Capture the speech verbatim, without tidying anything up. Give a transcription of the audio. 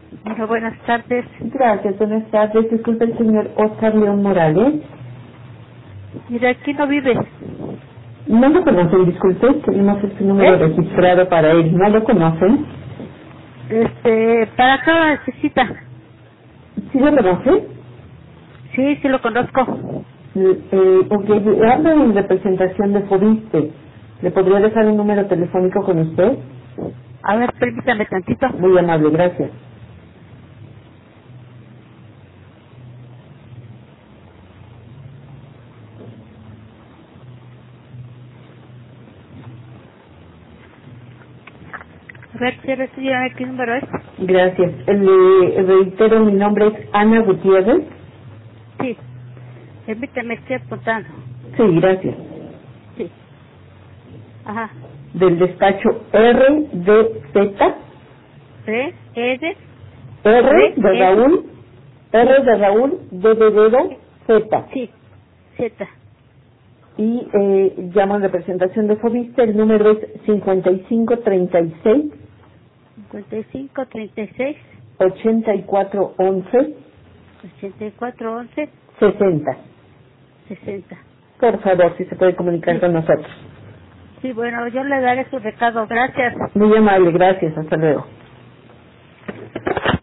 Bueno, buenas tardes. Gracias, buenas tardes. Disculpe el señor Oscar León Morales. Mira, aquí no vive. No lo conocen, disculpe, tenemos este número ¿Eh? registrado para él. ¿No lo conocen? Este, ¿para qué lo necesita? ¿Sí lo conocen? Sí, sí lo conozco. Eh, eh, ok, hablo en representación de Fobiste. ¿Le podría dejar un número telefónico con usted? A ver, permítame tantito. Muy amable, gracias. A ver, si dígame qué número es. Gracias. Le reitero, mi nombre es Ana Gutiérrez. Sí, permítame, estoy apuntando. Sí, gracias. Sí. Ajá. Del despacho R D Z. ¿Re? ¿Ede? R ¿Re? de ¿Ede? Raúl, R de Raúl, D de dedo, Z. Sí, Z. Y eh, llamo en representación de Fobiste, el número es cincuenta y cinco treinta y seis, cincuenta y cinco, treinta y seis, ochenta y cuatro once, ochenta y cuatro, once, sesenta. sesenta. Por favor, si se puede comunicar Sí. con nosotros. Sí, bueno, yo le daré su recado. Gracias. Muy amable, gracias, hasta luego.